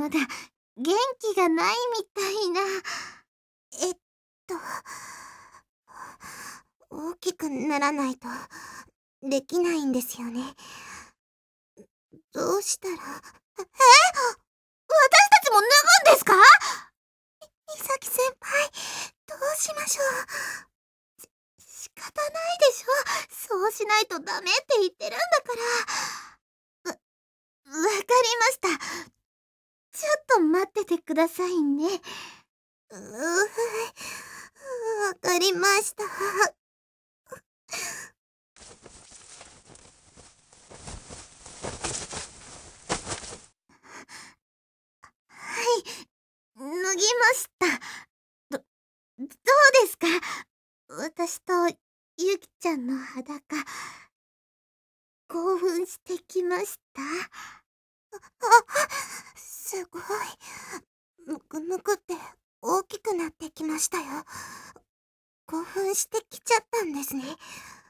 まだ元気がないみたいな。 えっと、大きくならないとできないんですよね。どうしたら。 私たちも脱ぐんですか？ ミサキ先輩、どうしましょう。仕方ないでしょ。 そうしないとダメって言ってるんだから。わかりました。ちょっと待っててくださいね。 わかりました。 はい、脱ぎました。どうですか？私とゆきちゃんの裸、興奮してきました？ すごい。むくむくって大きくなってきましたよ。興奮してきちゃったんですね。